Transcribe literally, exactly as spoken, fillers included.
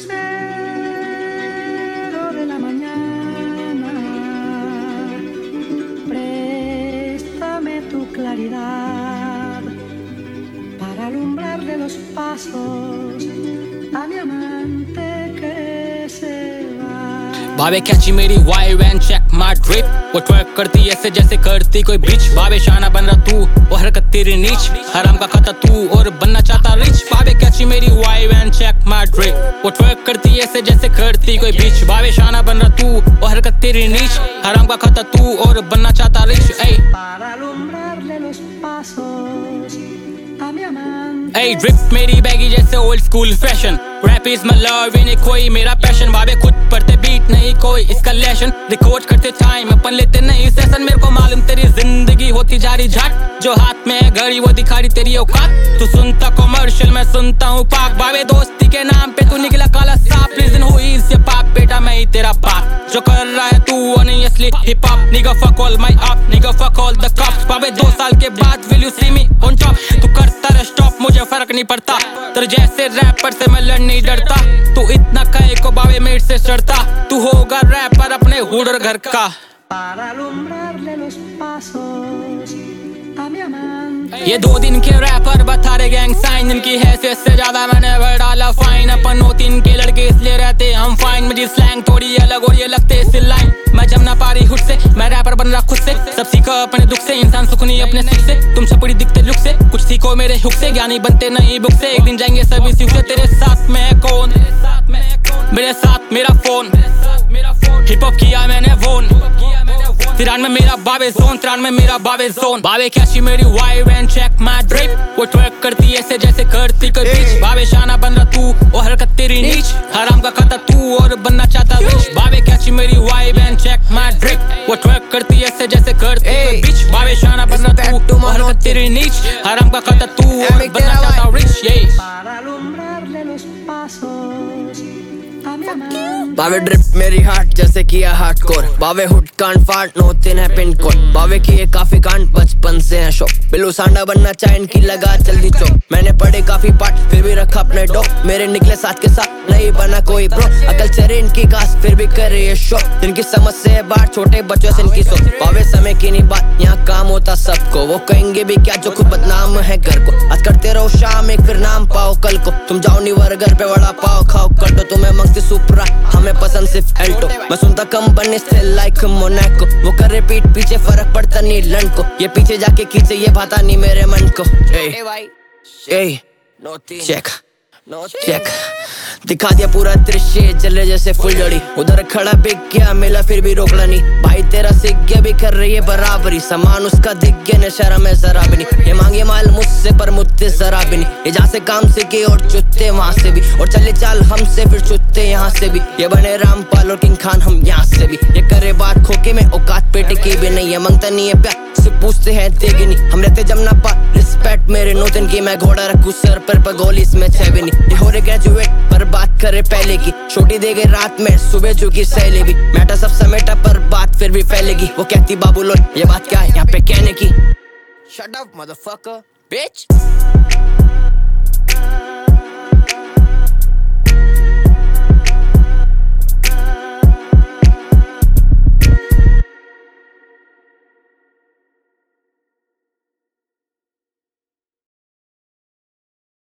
lucero de la mañana, préstame tu claridad para alumbrarle los pasos a mi amante que se va. भावे catchy मेरी vibe and check my drip, वो twerk करती ऐसे जैसे करती कोई बिच। भावे शाना बन रहा तू, वो हरकत तेरी नीच, हराम का खाता तू और बनना चाहता रिच। भावे कैची मेरी vibe and check my drip, वो ट्वर्क करती ऐसे जैसे करती कोई बिच। भावे शाना बन रहा तू, वो हरकत तेरी नीच, हराम का खाता तू और बनना चाहता रिच। ऐ para alumbrarle los pasos a mi amante। ऐ ड्रिप मेरी बैगी जैसे old school fashion, rap is my love इन्हें कोई मेरा पैशन। भावे खुद पढ़ते बीट नहीं कोई इसका लेशन, रिकॉर्ड करते टाइम अपन लेते नहीं सेशन। मेरे को मालूम तेरी जिंदगी होती जा रही झट, जो हाथ में है घड़ी वो दिखा रही तेरी औकात। तू सुनता कमर्शियल मैं सुनता हूँ पाक, भावे दोस्ती के नाम पे तू निकला काला सांप। लिसन हु इज योर पाप, बेटा मैं ही तेरा बाप। जो कर रहा है तू वो नहीं असली hip hop, nigga fuck all my up, nigga fuck all the cups. भावे दो साल के बाद will you see me on top, तू करता रह स्टॉप मुझे फर्क नहीं पड़ता। तेरे जैसे रैपर से मैं लड़ नहीं डरता, तू इतना कहे को बावे मेट से चढ़ता। तू होगा रैपर अपने हुडर घर का, para alumbrarle los pasos a mi amante। ये दो दिन के रैपर बता रहे गैंग साइन, इनकी हैसियत से ज्यादा मैंने भर डाला फाइन। अपन नौ तीन के लड़के इसलिए रहते हम फाइन, मेरी स्लैंग थोड़ी अलग और ये लगते इस लाइन। मैं जम ना पा रही हुड से, मैं रैपर बन रहा खुद से। सब सीखो अपने दुख से, इंसान सुख नहीं अपने सुख से। तुम छपड़ी दिखते लुक से, कुछ सीखो मेरे हुक से। ज्ञानी बनते नहीं बुक से, एक दिन जाएंगे सभी सीख से। तेरे साथ मैं कौन, मेरे साथ मेरा फोन, हिप हॉप किया मैंने वोन। तिरान में मेरा बावे जोन, तिरान में मेरा बावे जोन। बावे कैची मेरी vibe and check my drip, वो ट्वर्क करती ऐसे जैसे करती कोई बिच। बावे शाना बन रहा तू, वो हरकत तेरी नीच, हराम का खाता तू और बनना चाहता रिच। बावे कैची मेरी vibe and check my drip, वो ट्वर्क करती ऐसे जैसे करती कोई बिच। बावे शाना बन रहा तू, वो हरकत तेरी नीच, हराम का खाता तू और बनना चाहता रिच। ये para alumbrarle los pasos a mi amante। बावे ड्रिप मेरी हार्ट जैसे किया हार्डकोर, बावे हुड कांड फाट नो तीन है पिन कोड। बावे किए काफी कांड बचपन से है शौक, बिल्लू सांडा बनना चाहे इनकी लगा जल्दी चौक। मैंने पढ़े काफी पार्ट फिर भी रखा अपने डॉग, मेरे निकले साथ के साथ नहीं बना कोई ब्रो। अकल चेहरे इनकी कास्ट फिर भी करे ये शौक, इनकी समझ से है बात छोटे बच्चों से इनकी सोच। बावे समय की नहीं बात, यहाँ काम होता सबको, वो कहेंगे भी क्या जो खुद बदनाम है घर को। आज करते रहो शाम एक फिर नाम पाओ कल को, तुम जाओ नहीं बर्गर पे वड़ा पाओ खाओ कर दो। तुम्हें मंगती सुपरा हमें पसंद सिर्फ एल्टो, मैं सुनता कम बने से लाइक मोनाको। वो करे पीठ पीछे फर्क पड़ता नहीं लन को, ये पीछे जाके खींचे ये भाता नहीं मेरे मन को। चेक चेक दिखा दिया पूरा दृश्य जले जैसे फुलझड़ी, उधर खड़ा बिक गया मिला फिर भी रोकला नहीं। भाई तेरा सीख गया भी कर रही है बराबरी, सामान उसका दिख गया न शर्म है जरा भी नहीं। ये मांगे माल मुझसे पर मुझसे जरा भी नहीं, ये जहाँ से काम सीखे और चुत्ते वहाँ से भी, और चले चाल हमसे फिर चुत्ते यहाँ से भी। ये बने रामपाल और किंग खान हम यहाँ से भी, ये करे बात खोके में औकात पेटे की भी नहीं। ये मांगता नहीं है प्यार से पूछते हैं देगी नहीं, हम रहते जमना पा रिस्पेक्ट मेरे नोतन की। मैं घोड़ा रखूं सर पर पगोली इसमें छह भी नहीं। ये हो रहे ग्रेजुएट पर बात करे पहले की, छोटी दे गई रात में सुबह चुकी सहेली भी। मैटर सब समेटा पर बात फिर भी फैलेगी, वो कहती बाबू लोन ये बात क्या है यहाँ पे कहने की। Shut up motherfucker bitch।